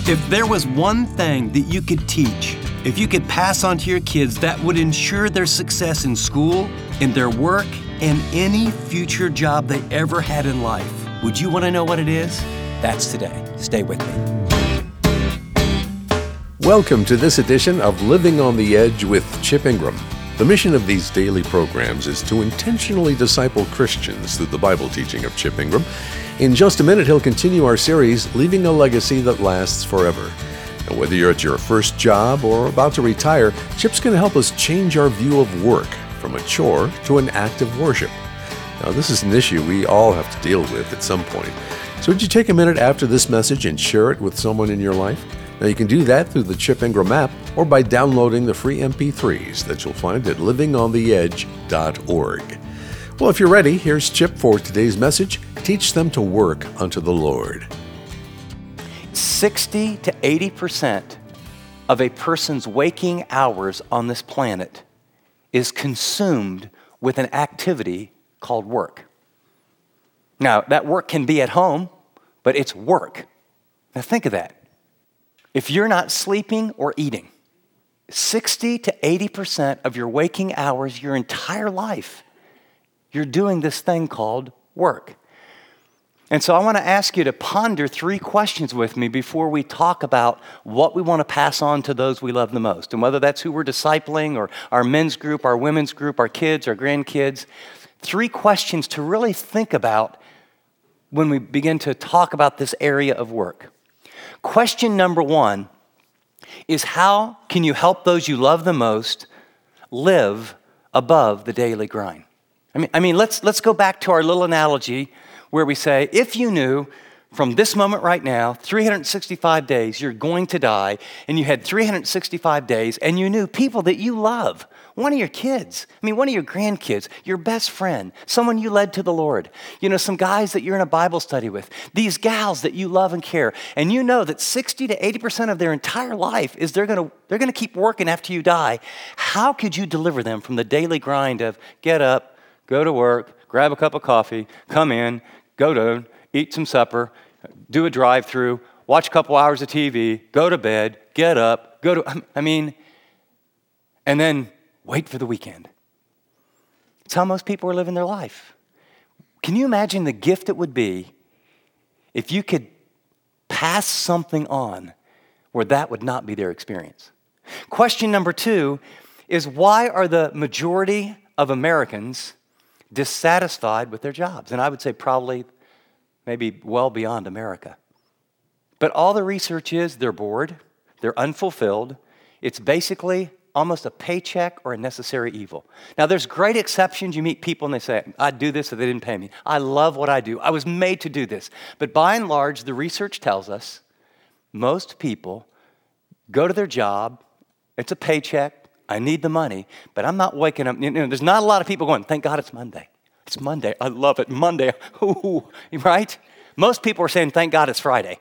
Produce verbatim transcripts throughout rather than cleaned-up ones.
If there was one thing that you could teach, if you could pass on to your kids that would ensure their success in school, in their work, and any future job they ever had in life, would you want to know what it is? That's today. Stay with me. Welcome to this edition of Living on the Edge with Chip Ingram. The mission of these daily programs is to intentionally disciple Christians through the Bible teaching of Chip Ingram. In just a minute, he'll continue our series, Leaving a Legacy That Lasts Forever. And whether you're at your first job or about to retire, Chip's going to help us change our view of work from a chore to an act of worship. Now, this is an issue we all have to deal with at some point. So would you take a minute after this message and share it with someone in your life? Now, you can do that through the Chip Ingram app or by downloading the free M P threes that you'll find at living on the edge dot org. Well, if you're ready, here's Chip for today's message, Teach Them to Work Unto the Lord. sixty to eighty percent of a person's waking hours on this planet is consumed with an activity called work. Now, that work can be at home, but it's work. Now, think of that. If you're not sleeping or eating, sixty to eighty percent of your waking hours, your entire life, you're doing this thing called work. And so I want to ask you to ponder three questions with me before we talk about what we want to pass on to those we love the most. And whether that's who we're discipling or our men's group, our women's group, our kids, our grandkids. Three questions to really think about when we begin to talk about this area of work. Question number one is, how can you help those you love the most live above the daily grind? I mean, I mean, let's let's go back to our little analogy where we say, if you knew from this moment right now, three hundred sixty-five days, you're going to die, and you had three hundred sixty-five days, and you knew people that you love, one of your kids, I mean, one of your grandkids, your best friend, someone you led to the Lord, you know, some guys that you're in a Bible study with, these gals that you love and care, and you know that sixty to eighty percent of their entire life is they're going to they're going to keep working after you die. How could you deliver them from the daily grind of get up, go to work, grab a cup of coffee, come in, go to eat some supper, do a drive-through, watch a couple hours of T V, go to bed, get up, go to, I mean, and then wait for the weekend. It's how most people are living their life. Can you imagine the gift it would be if you could pass something on where that would not be their experience? Question number two is, why are the majority of Americans dissatisfied with their jobs? And I would say probably maybe well beyond America. But all the research is they're bored, they're unfulfilled. It's basically almost a paycheck or a necessary evil. Now, there's great exceptions. You meet people and they say, I'd do this if they didn't pay me. I love what I do. I was made to do this. But by and large, the research tells us most people go to their job, it's a paycheck, I need the money, but I'm not waking up. You know, there's not a lot of people going, thank God it's Monday. It's Monday. I love it. Monday. Ooh, right? Most people are saying, thank God it's Friday.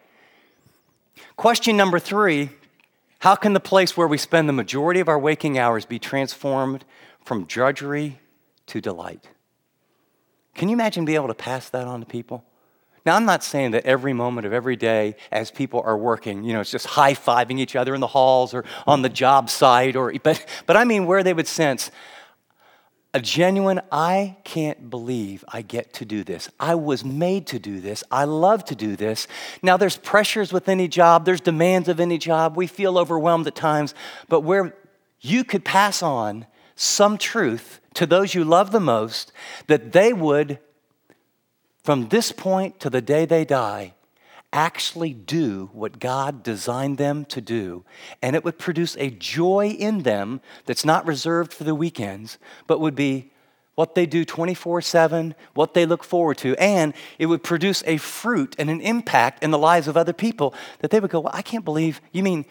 Question number three, how can the place where we spend the majority of our waking hours be transformed from drudgery to delight? Can you imagine being able to pass that on to people? Now, I'm not saying that every moment of every day as people are working, you know, it's just high-fiving each other in the halls or on the job site, or but, but I mean where they would sense a genuine, I can't believe I get to do this. I was made to do this. I love to do this. Now, there's pressures with any job. There's demands of any job. We feel overwhelmed at times. But where you could pass on some truth to those you love the most, that they would, from this point to the day they die, actually do what God designed them to do. And it would produce a joy in them that's not reserved for the weekends, but would be what they do twenty-four seven, what they look forward to. And it would produce a fruit and an impact in the lives of other people that they would go, well, I can't believe, you mean,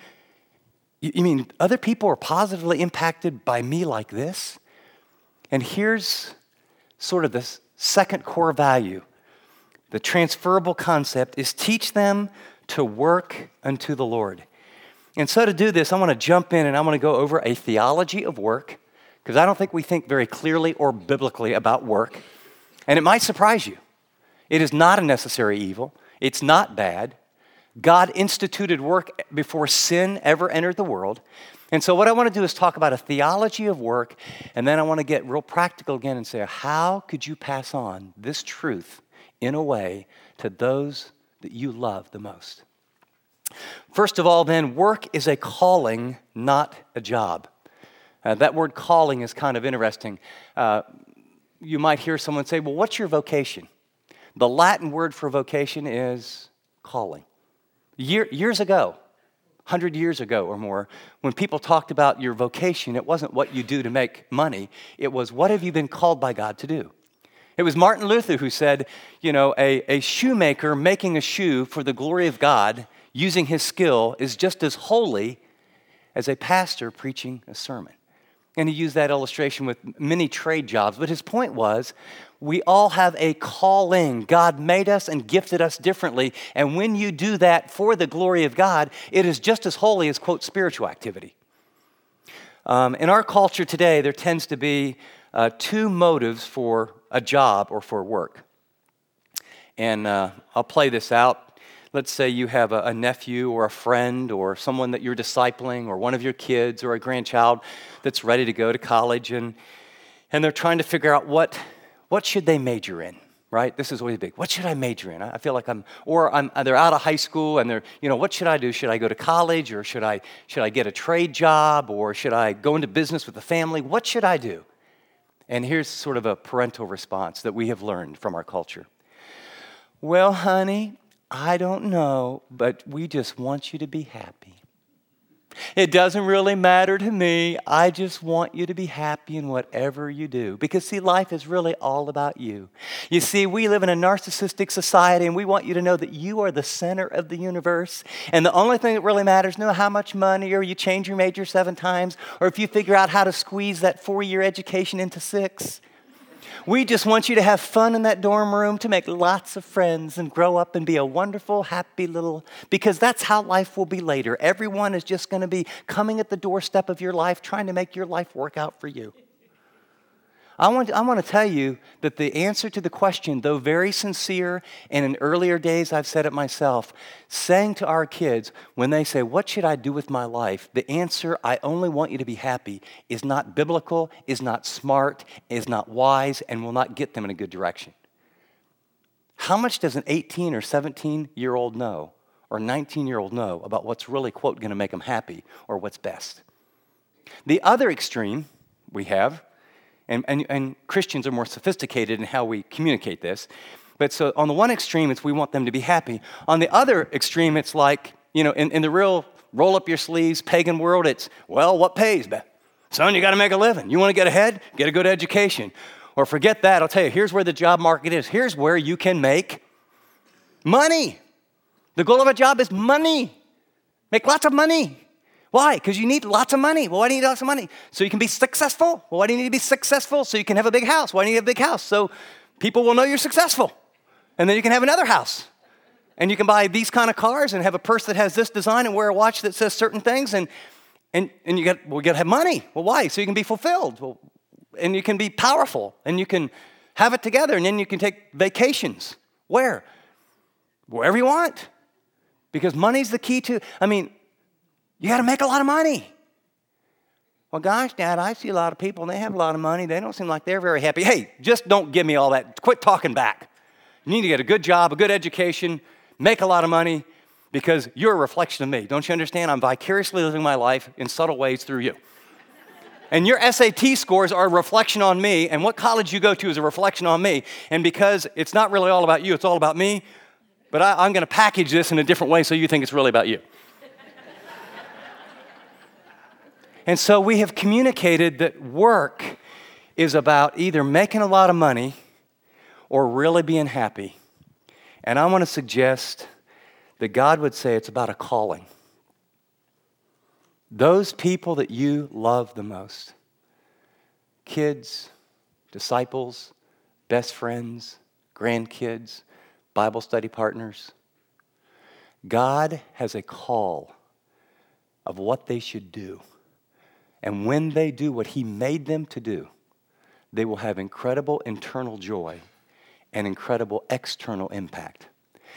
you mean other people are positively impacted by me like this? And here's sort of the second core value. The transferable concept is teach them to work unto the Lord. And so to do this, I want to jump in and I want to go over a theology of work, because I don't think we think very clearly or biblically about work. And it might surprise you. It is not a necessary evil. It's not bad. God instituted work before sin ever entered the world. And so what I want to do is talk about a theology of work, and then I want to get real practical again and say, how could you pass on this truth in a way to those that you love the most? First of all, then, work is a calling, not a job. Uh, that word calling is kind of interesting. Uh, you might hear someone say, well, what's your vocation? The Latin word for vocation is calling. Year, years ago, one hundred years ago or more, when people talked about your vocation, it wasn't what you do to make money. It was, what have you been called by God to do? It was Martin Luther who said, you know, a, a shoemaker making a shoe for the glory of God, using his skill, is just as holy as a pastor preaching a sermon. And he used that illustration with many trade jobs. But his point was, we all have a calling. God made us and gifted us differently. And when you do that for the glory of God, it is just as holy as, quote, spiritual activity. Um, in our culture today, there tends to be uh, two motives for a job or for work. And uh, I'll play this out. Let's say you have a, a nephew or a friend or someone that you're discipling or one of your kids or a grandchild that's ready to go to college, and and they're trying to figure out what what should they major in, right? This is always big. What should I major in? I feel like I'm, or I'm, they're out of high school and they're, you know, what should I do? Should I go to college, or should I should I get a trade job, or should I go into business with the family? What should I do? And here's sort of a parental response that we have learned from our culture. Well, honey, I don't know, but we just want you to be happy. It doesn't really matter to me. I just want you to be happy in whatever you do. Because, see, life is really all about you. You see, we live in a narcissistic society, and we want you to know that you are the center of the universe. And the only thing that really matters, no how much money, or you change your major seven times, or if you figure out how to squeeze that four-year education into six. We just want you to have fun in that dorm room, to make lots of friends and grow up and be a wonderful, happy little, because that's how life will be later. Everyone is just going to be coming at the doorstep of your life, trying to make your life work out for you. I want, I want to tell you that the answer to the question, though very sincere, and in earlier days I've said it myself, saying to our kids, when they say, what should I do with my life? The answer, I only want you to be happy, is not biblical, is not smart, is not wise, and will not get them in a good direction. How much does an eighteen or seventeen-year-old know, or nineteen-year-old know about what's really, quote, going to make them happy, or what's best? The other extreme we have, And, and, and Christians are more sophisticated in how we communicate this. But so on the one extreme, it's we want them to be happy. On the other extreme, it's like, you know, in, in the real roll up your sleeves pagan world, it's, well, what pays? Son, you got to make a living. You want to get ahead? Get a good education. Or forget that. I'll tell you, here's where the job market is. Here's where you can make money. The goal of a job is money. Make lots of money. Why? Because you need lots of money. Well, why do you need lots of money? So you can be successful. Well, why do you need to be successful? So you can have a big house. Why do you need a big house? So people will know you're successful. And then you can have another house. And you can buy these kind of cars and have a purse that has this design and wear a watch that says certain things. And and, and you got, well, you got to have money. Well, why? So you can be fulfilled. Well, and you can be powerful. And you can have it together. And then you can take vacations. Where? Wherever you want. Because money's the key to, I mean, you got to make a lot of money. Well, gosh, Dad, I see a lot of people, and they have a lot of money. They don't seem like they're very happy. Hey, just don't give me all that. Quit talking back. You need to get a good job, a good education, make a lot of money, because you're a reflection of me. Don't you understand? I'm vicariously living my life in subtle ways through you. And your S A T scores are a reflection on me, and what college you go to is a reflection on me. And because it's not really all about you, it's all about me, but I, I'm going to package this in a different way so you think it's really about you. And so we have communicated that work is about either making a lot of money or really being happy. And I want to suggest that God would say it's about a calling. Those people that you love the most, kids, disciples, best friends, grandkids, Bible study partners, God has a call of what they should do. And when they do what He made them to do, they will have incredible internal joy and incredible external impact.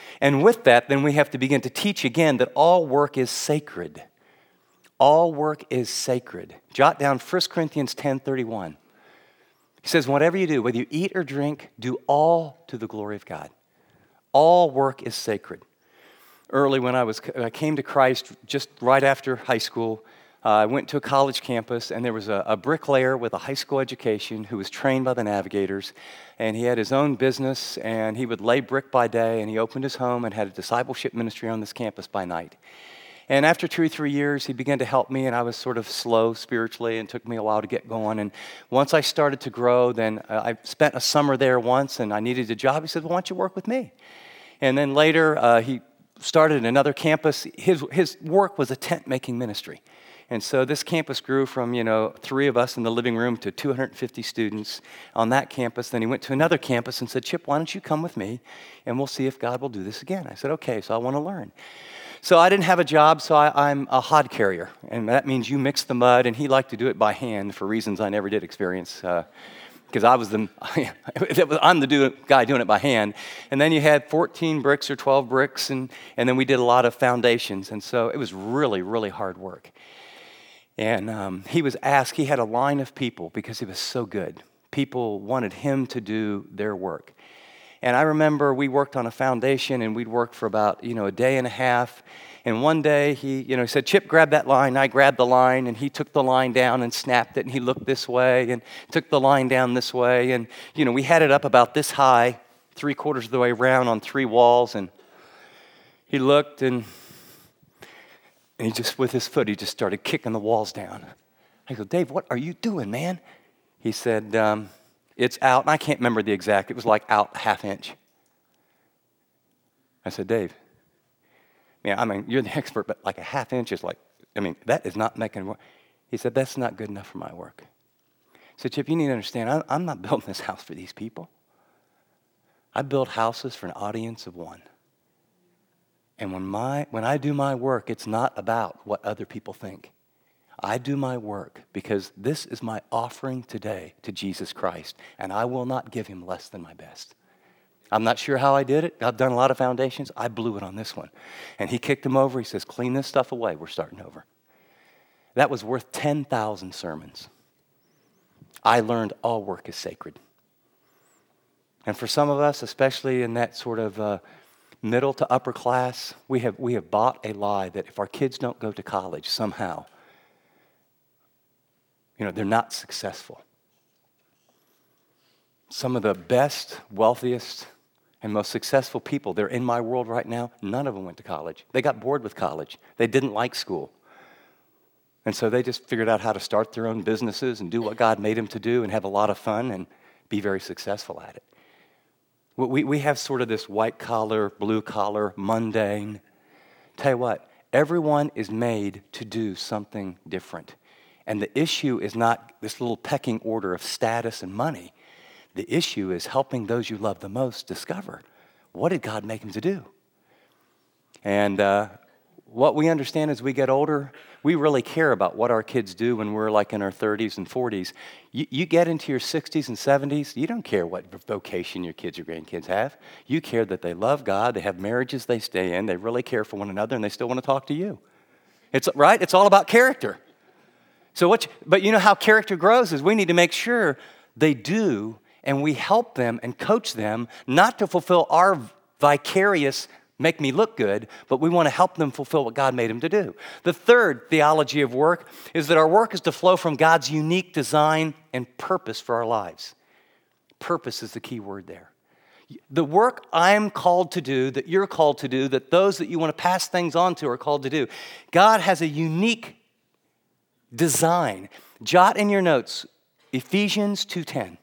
And with that, then we have to begin to teach again that all work is sacred. All work is sacred. Jot down First Corinthians ten thirty-one. He says, whatever you do, whether you eat or drink, do all to the glory of God. All work is sacred. Early when I was I came to Christ just right after high school, uh, I went to a college campus, and there was a, a bricklayer with a high school education who was trained by the Navigators, and he had his own business, and he would lay brick by day, and he opened his home and had a discipleship ministry on this campus by night. And after two or three years, he began to help me, and I was sort of slow spiritually, and it took me a while to get going. And once I started to grow, then uh, I spent a summer there once, and I needed a job. He said, well, why don't you work with me? And then later, uh, he started another campus. His, his work was a tent-making ministry. And so this campus grew from, you know, three of us in the living room to two hundred fifty students on that campus. Then he went to another campus and said, Chip, why don't you come with me, and we'll see if God will do this again. I said, okay, so I want to learn. So I didn't have a job, so I, I'm a hod carrier, and that means you mix the mud, and he liked to do it by hand for reasons I never did experience, because uh, I was the, I'm the do, guy doing it by hand. And then you had fourteen bricks or twelve bricks, and, and then we did a lot of foundations, and so it was really, really hard work. And um, he was asked, he had a line of people because he was so good. People wanted him to do their work. And I remember we worked on a foundation, and we'd work for about, you know, a day and a half. And one day he, you know, he said, Chip, grab that line. And I grabbed the line, and he took the line down and snapped it, and he looked this way and took the line down this way. And, you know, we had it up about this high, three quarters of the way around on three walls. And he looked, and, and he just, with his foot, he just started kicking the walls down. I go, Dave, what are you doing, man? He said, um, it's out, and I can't remember the exact, it was like out half inch. I said, Dave, yeah, I mean, you're the expert, but like a half inch is like, I mean, that is not making work. He said, that's not good enough for my work. I said, Chip, you need to understand, I, I'm not building this house for these people. I build houses for an audience of one. And when my when I do my work, it's not about what other people think. I do my work because this is my offering today to Jesus Christ, and I will not give him less than my best. I'm not sure how I did it. I've done a lot of foundations. I blew it on this one. And he kicked him over. He says, clean this stuff away. We're starting over. That was worth ten thousand sermons. I learned all work is sacred. And for some of us, especially in that sort of uh, middle to upper class, we have we have bought a lie that if our kids don't go to college somehow, you know, they're not successful. Some of the best, wealthiest, and most successful people, they're in my world right now, none of them went to college. They got bored with college. They didn't like school. And so they just figured out how to start their own businesses and do what God made them to do and have a lot of fun and be very successful at it. We, we have sort of this white-collar, blue-collar, mundane. Tell you what, everyone is made to do something different. And the issue is not this little pecking order of status and money. The issue is helping those you love the most discover, what did God make them to do? And uh, what we understand as we get older, we really care about what our kids do when we're like in our thirties and forties. You, you get into your sixties and seventies, you don't care what vocation your kids or grandkids have. You care that they love God, they have marriages they stay in, they really care for one another, and they still want to talk to you. It's right? It's all about character. So what? You, but you know how character grows is we need to make sure they do, and we help them and coach them not to fulfill our vicarious make me look good, but we want to help them fulfill what God made them to do. The third theology of work is that our work is to flow from God's unique design and purpose for our lives. Purpose is the key word there. The work I'm called to do, that you're called to do, that those that you want to pass things on to are called to do, God has a unique design. Jot in your notes, Ephesians two ten.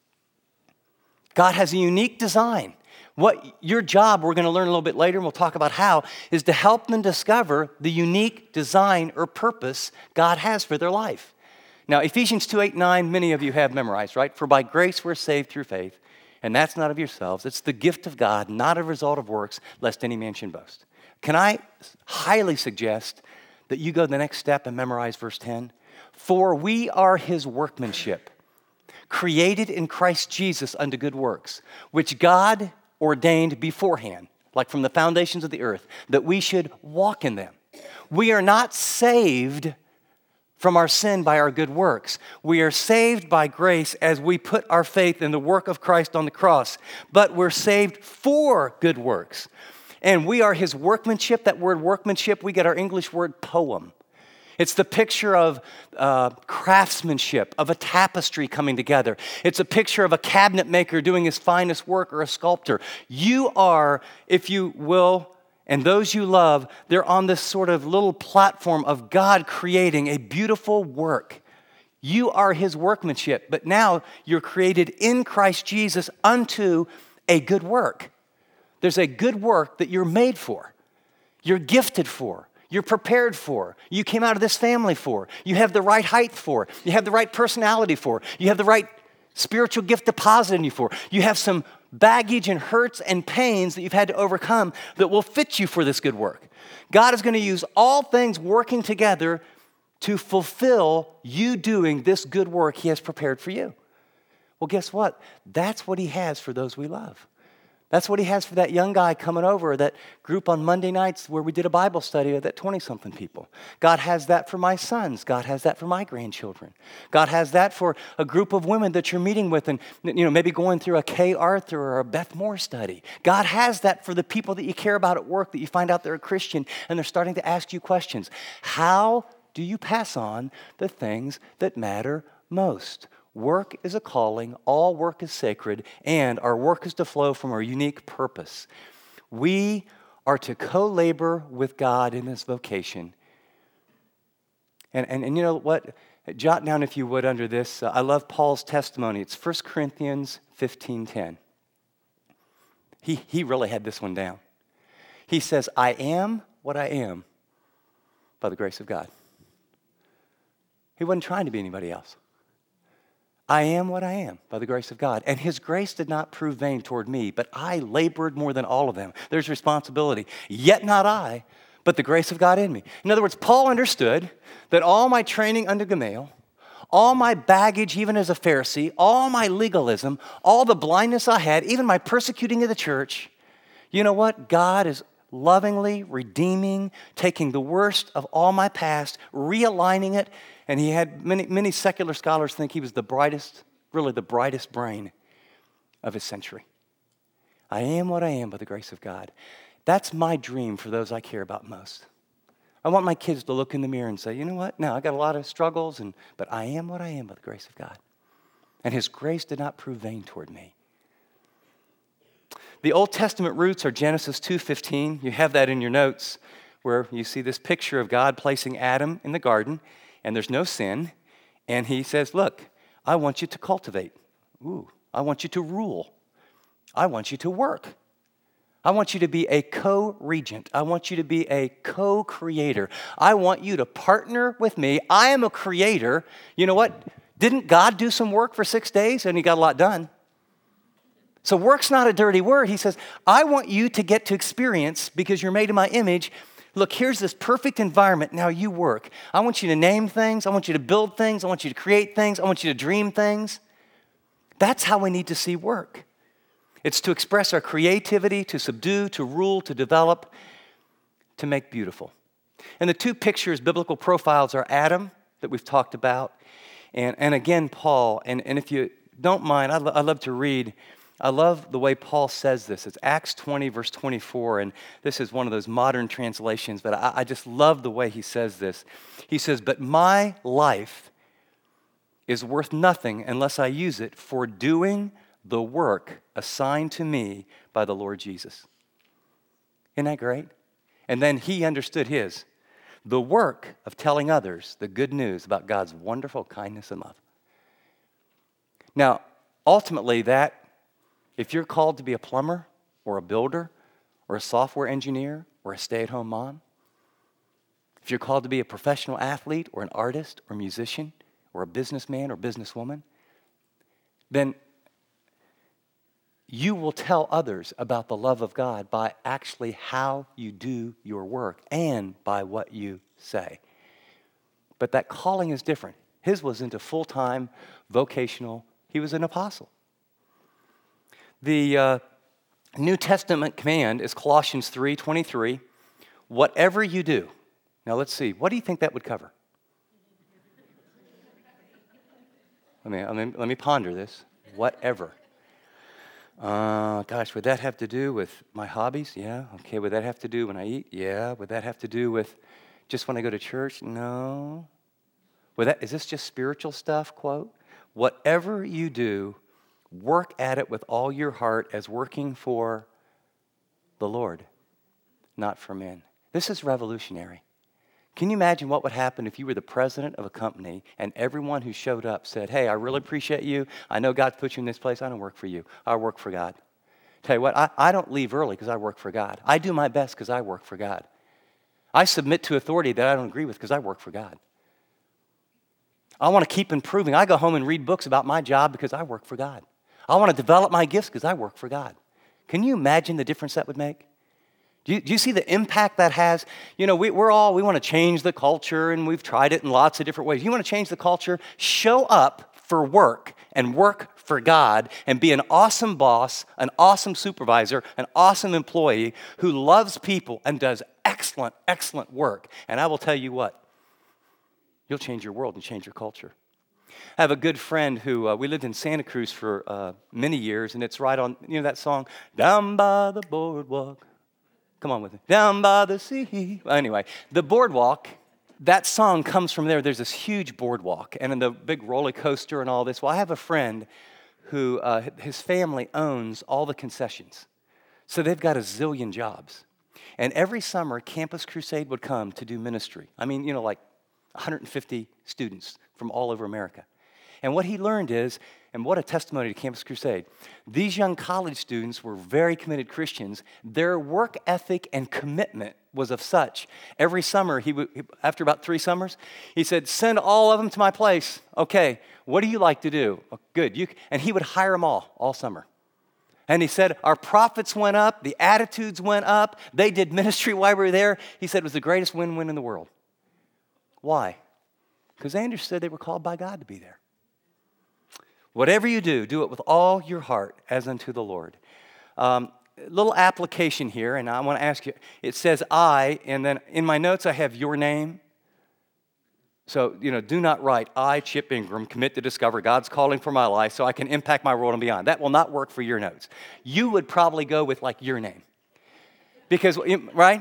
God has a unique design. What your job, we're going to learn a little bit later, and we'll talk about how, is to help them discover the unique design or purpose God has for their life. Now, Ephesians two, eight, nine, many of you have memorized, right? For by grace we're saved through faith, and that's not of yourselves. It's the gift of God, not a result of works, lest any man should boast. Can I highly suggest that you go the next step and memorize verse ten? For we are his workmanship, created in Christ Jesus unto good works, which God ordained beforehand. like from the foundations of the earth, that we should walk in them. We are not saved from our sin by our good works. We are saved by grace as we put our faith in the work of Christ on the cross. But we're saved for good works. And we are his workmanship. That word workmanship, we get our English word poem. It's the picture of uh, craftsmanship, of a tapestry coming together. It's a picture of a cabinet maker doing his finest work, or a sculptor. You are, if you will, and those you love, they're on this sort of little platform of God creating a beautiful work. You are his workmanship, but now you're created in Christ Jesus unto a good work. There's a good work that you're made for, you're gifted for, you're prepared for, you came out of this family for, you have the right height for, you have the right personality for, you have the right spiritual gift deposited in you for, you have some baggage and hurts and pains that you've had to overcome that will fit you for this good work. God is going to use all things working together to fulfill you doing this good work he has prepared for you. Well, guess what? That's what he has for those we love. That's what he has for that young guy coming over, that group on Monday nights where we did a Bible study of that twenty-something people. God has that for my sons. God has that for my grandchildren. God has that for a group of women that you're meeting with and, you know, maybe going through a Kay Arthur or a Beth Moore study. God has that for the people that you care about at work that you find out they're a Christian and they're starting to ask you questions. How do you pass on the things that matter most? Work is a calling, all work is sacred, and our work is to flow from our unique purpose. We are to co-labor with God in this vocation. And, and, and you know what? Jot down, if you would, under this. Uh, I love Paul's testimony. It's First Corinthians fifteen ten. He, he really had this one down. He says, I am what I am by the grace of God. He wasn't trying to be anybody else. I am what I am by the grace of God. And his grace did not prove vain toward me, but I labored more than all of them. There's responsibility. Yet not I, but the grace of God in me. In other words, Paul understood that all my training under Gamaliel, all my baggage even as a Pharisee, all my legalism, all the blindness I had, even my persecuting of the church, you know what? God is lovingly redeeming, taking the worst of all my past, realigning it. And he had many, many secular scholars think he was the brightest, really the brightest brain of his century. I am what I am by the grace of God. That's my dream for those I care about most. I want my kids to look in the mirror and say, you know what? Now I got a lot of struggles, and but I am what I am by the grace of God. And his grace did not prove vain toward me. The Old Testament roots are Genesis two fifteen. You have that in your notes, where you see this picture of God placing Adam in the garden, and there's no sin. And he says, look, I want you to cultivate. Ooh, I want you to rule. I want you to work. I want you to be a co-regent. I want you to be a co-creator. I want you to partner with me. I am a creator. You know what? Didn't God do some work for six days and he got a lot done? So work's not a dirty word. He says, I want you to get to experience, because you're made in my image. Look, here's this perfect environment. Now you work. I want you to name things. I want you to build things. I want you to create things. I want you to dream things. That's how we need to see work. It's to express our creativity, to subdue, to rule, to develop, to make beautiful. And the two pictures, biblical profiles, are Adam, that we've talked about, and, and again, Paul. And, and if you don't mind, I, lo- I love to read. I love the way Paul says this. It's Acts twenty, verse twenty-four, and this is one of those modern translations, but I, I just love the way he says this. He says, but my life is worth nothing unless I use it for doing the work assigned to me by the Lord Jesus. Isn't that great? And then he understood his, the work of telling others the good news about God's wonderful kindness and love. Now, ultimately, that if you're called to be a plumber or a builder or a software engineer or a stay-at-home mom, if you're called to be a professional athlete or an artist or musician or a businessman or businesswoman, then you will tell others about the love of God by actually how you do your work and by what you say. But that calling is different. His was into full-time, vocational. He was an apostle. The uh, New Testament command is Colossians three twenty-three. Whatever you do. Now let's see. What do you think that would cover? Let me, let me, let me ponder this. Whatever. Uh, gosh, would that have to do with my hobbies? Yeah. Okay. Would that have to do when I eat? Yeah. Would that have to do with just when I go to church? No. Would that, is this just spiritual stuff, quote? Whatever you do, work at it with all your heart as working for the Lord, not for men. This is revolutionary. Can you imagine what would happen if you were the president of a company and everyone who showed up said, hey, I really appreciate you. I know God put you in this place. I don't work for you. I work for God. Tell you what, I, I don't leave early because I work for God. I do my best because I work for God. I submit to authority that I don't agree with because I work for God. I want to keep improving. I go home and read books about my job because I work for God. I want to develop my gifts because I work for God. Can you imagine the difference that would make? Do you, do you see the impact that has? You know, we, we're all, we want to change the culture, and we've tried it in lots of different ways. You want to change the culture? Show up for work and work for God and be an awesome boss, an awesome supervisor, an awesome employee who loves people and does excellent, excellent work. And I will tell you what, you'll change your world and change your culture. I have a good friend who, uh, we lived in Santa Cruz for uh, many years, and it's right on, you know that song, Down by the Boardwalk. Come on with me. Down by the sea. Well, anyway, the boardwalk, that song comes from there. There's this huge boardwalk, and in the big roller coaster and all this. Well, I have a friend who, uh, his family owns all the concessions. So they've got a zillion jobs. And every summer, Campus Crusade would come to do ministry. I mean, you know, like one hundred fifty students from all over America. And what he learned is, and what a testimony to Campus Crusade, these young college students were very committed Christians. Their work ethic and commitment was of such. Every summer, he would, after about three summers, he said, send all of them to my place. Okay, what do you like to do? Oh, good. You, and he would hire them all, all summer. And he said, our profits went up, the attitudes went up, they did ministry while we were there. He said it was the greatest win-win in the world. Why? Because they understood they were called by God to be there. Whatever you do, do it with all your heart as unto the Lord. Um, little application here, and I want to ask you, it says I, and then in my notes I have your name. So, you know, do not write, I, Chip Ingram, commit to discover God's calling for my life so I can impact my world and beyond. That will not work for your notes. You would probably go with like your name. Because, right?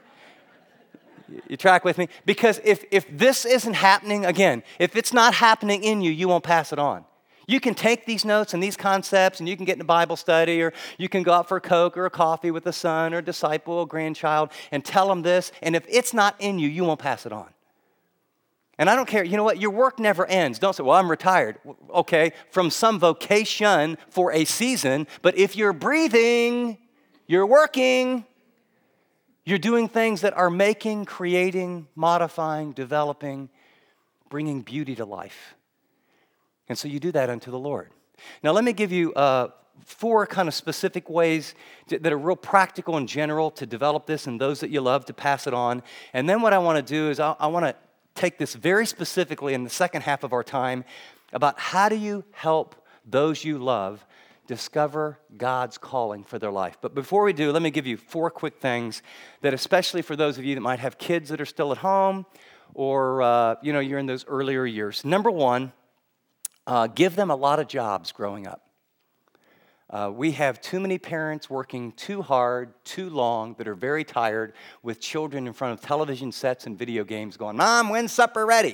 You track with me? Because if, if this isn't happening, again, if it's not happening in you, you won't pass it on. You can take these notes and these concepts and you can get in a Bible study, or you can go out for a Coke or a coffee with a son or a disciple or grandchild and tell them this, and if it's not in you, you won't pass it on. And I don't care, you know what, your work never ends. Don't say, well, I'm retired. Okay, from some vocation for a season, but if you're breathing, you're working. You're doing things that are making, creating, modifying, developing, bringing beauty to life. And so you do that unto the Lord. Now let me give you uh, four kind of specific ways to, that are real practical and general to develop this, and those that you love to pass it on. And then what I want to do is I, I want to take this very specifically in the second half of our time about how do you help those you love discover God's calling for their life. But before we do, let me give you four quick things that, especially for those of you that might have kids that are still at home, or uh, you know, you're in those earlier years. Number one, uh, give them a lot of jobs growing up. Uh, we have too many parents working too hard, too long, that are very tired with children in front of television sets and video games going, Mom, when's supper ready?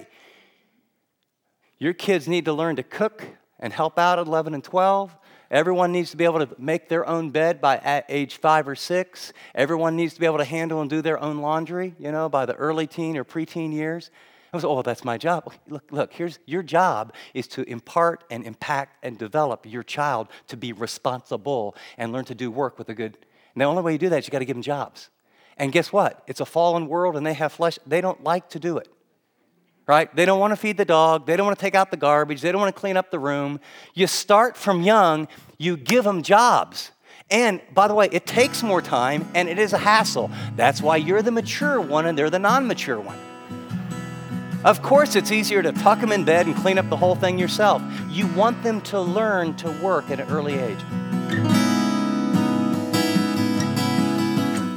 Your kids need to learn to cook and help out at eleven and twelve. Everyone needs to be able to make their own bed by at age five or six. Everyone needs to be able to handle and do their own laundry, you know, by the early teen or preteen years. I was, oh, that's my job. Look, look, here's your job is to impart and impact and develop your child to be responsible and learn to do work with a good. And the only way you do that is you got to give them jobs. And guess what? It's a fallen world and they have flesh. They don't like to do it. Right? They don't want to feed the dog. They don't want to take out the garbage. They don't want to clean up the room. You start from young. You give them jobs. And by the way, it takes more time and it is a hassle. That's why you're the mature one and they're the non-mature one. Of course, it's easier to tuck them in bed and clean up the whole thing yourself. You want them to learn to work at an early age.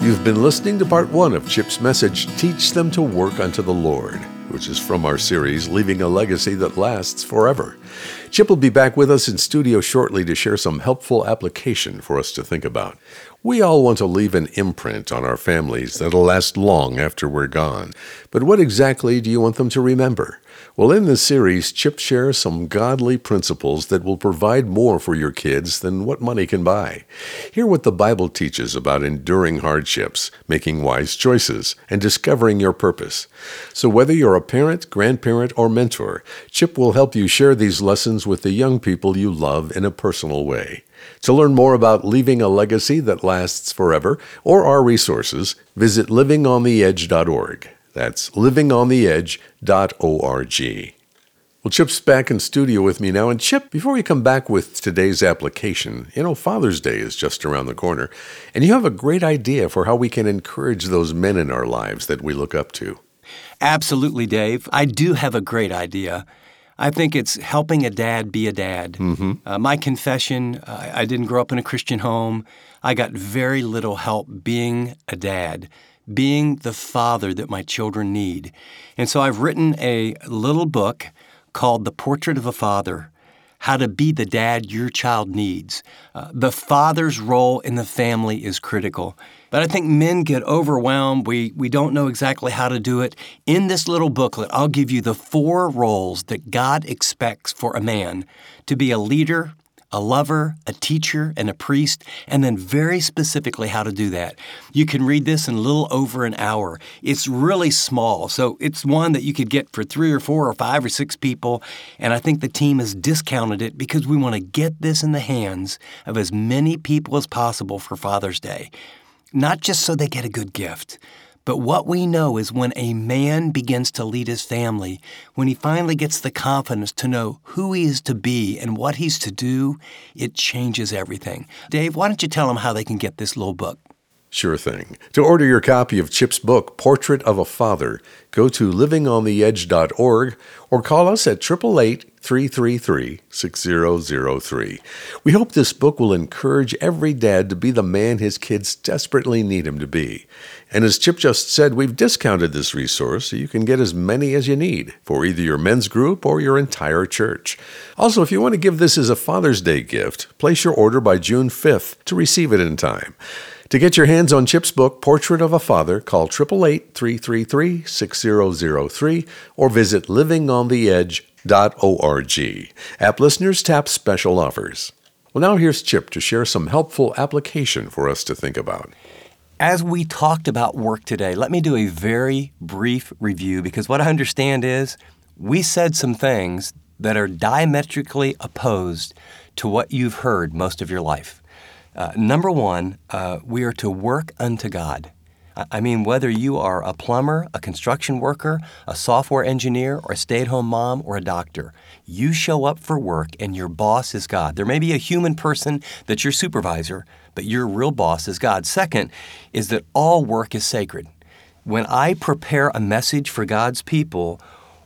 You've been listening to part one of Chip's message, Teach Them to Work Unto the Lord, which is from our series, Leaving a Legacy That Lasts Forever. Chip will be back with us in studio shortly to share some helpful application for us to think about. We all want to leave an imprint on our families that'll last long after we're gone. But what exactly do you want them to remember? Well, in this series, Chip shares some godly principles that will provide more for your kids than what money can buy. Hear what the Bible teaches about enduring hardships, making wise choices, and discovering your purpose. So whether you're a parent, grandparent, or mentor, Chip will help you share these lessons with the young people you love in a personal way. To learn more about leaving a legacy that lasts forever or our resources, visit living on the edge dot org. That's living on the edge dot org. Well, Chip's back in studio with me now. And Chip, before we come back with today's application, you know, Father's Day is just around the corner, and you have a great idea for how we can encourage those men in our lives that we look up to. Absolutely, Dave. I do have a great idea. I think it's helping a dad be a dad. Mm-hmm. Uh, my confession, uh, I didn't grow up in a Christian home. I got very little help being a dad, being the father that my children need. And so I've written a little book called The Portrait of a Father, How to Be the Dad Your Child Needs. Uh, the father's role in the family is critical. But I think men get overwhelmed. We we don't know exactly how to do it. In this little booklet, I'll give you the four roles that God expects for a man: to be a leader, a lover, a teacher, and a priest, and then very specifically how to do that. You can read this in a little over an hour. It's really small, so it's one that you could get for three or four or five or six people, and I think the team has discounted it because we want to get this in the hands of as many people as possible for Father's Day. Not just so they get a good gift, but what we know is when a man begins to lead his family, when he finally gets the confidence to know who he is to be and what he's to do, it changes everything. Dave, why don't you tell them how they can get this little book? Sure thing. To order your copy of Chip's book, Portrait of a Father, go to living on the edge dot org or call us at eight eight eight, three three three, six zero zero three. We hope this book will encourage every dad to be the man his kids desperately need him to be. And as Chip just said, we've discounted this resource so you can get as many as you need for either your men's group or your entire church. Also, if you want to give this as a Father's Day gift, place your order by June fifth to receive it in time. To get your hands on Chip's book, Portrait of a Father, call eight eight eight, three three three, six zero zero three or visit living on the edge dot org. App listeners tap special offers. Well, now here's Chip to share some helpful application for us to think about. As we talked about work today, let me do a very brief review because what I understand is we said some things that are diametrically opposed to what you've heard most of your life. Uh, number one, uh, we are to work unto God. I mean, whether you are a plumber, a construction worker, a software engineer, or a stay-at-home mom, or a doctor, you show up for work and your boss is God. There may be a human person that's your supervisor, but your real boss is God. Second is that all work is sacred. When I prepare a message for God's people,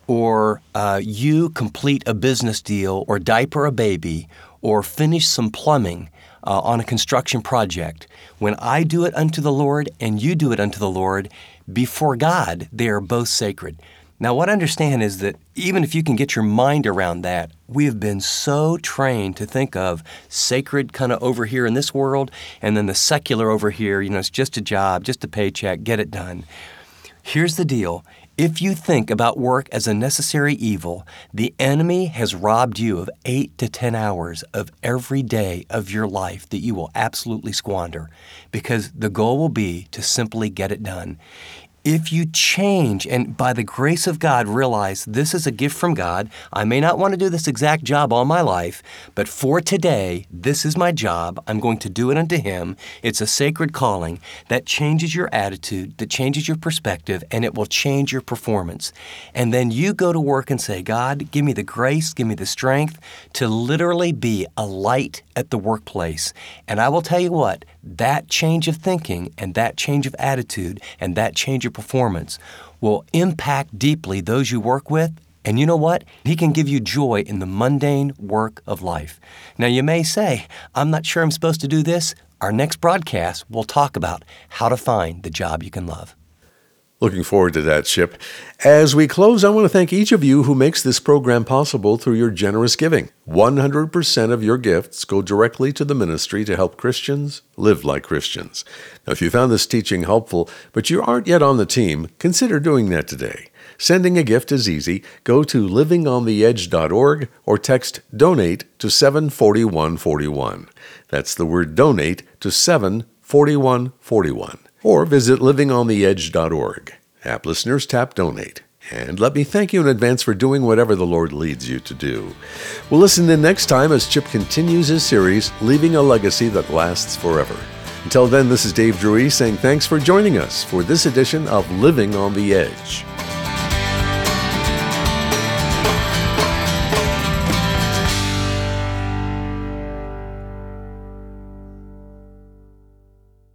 or uh, you complete a business deal, or diaper a baby, or finish some plumbing, Uh, on a construction project, when I do it unto the Lord and you do it unto the Lord, before God, they are both sacred. Now, what I understand is that even if you can get your mind around that, we have been so trained to think of sacred kind of over here in this world, and then the secular over here, you know, it's just a job, just a paycheck, get it done. Here's the deal. If you think about work as a necessary evil, the enemy has robbed you of eight to ten hours of every day of your life that you will absolutely squander, because the goal will be to simply get it done. If you change and by the grace of God realize this is a gift from God, I may not want to do this exact job all my life, but for today, this is my job. I'm going to do it unto Him. It's a sacred calling that changes your attitude, that changes your perspective, and it will change your performance. And then you go to work and say, God, give me the grace, give me the strength to literally be a light at the workplace. And I will tell you what, that change of thinking and that change of attitude and that change of performance will impact deeply those you work with. And you know what? He can give you joy in the mundane work of life. Now, you may say, I'm not sure I'm supposed to do this. our next broadcast, we'll talk about how to find the job you can love. Looking forward to that, Chip. As we close, I want to thank each of you who makes this program possible through your generous giving. one hundred percent of your gifts go directly to the ministry to help Christians live like Christians. Now, if you found this teaching helpful, but you aren't yet on the team, consider doing that today. Sending a gift is easy. Go to living on the edge dot org or text DONATE to seven four one four one. That's the word DONATE to seven four one four one. Or visit living on the edge dot org. App listeners, tap Donate. And let me thank you in advance for doing whatever the Lord leads you to do. We'll listen in next time as Chip continues his series, Leaving a Legacy That Lasts Forever. Until then, this is Dave Drury saying thanks for joining us for this edition of Living on the Edge.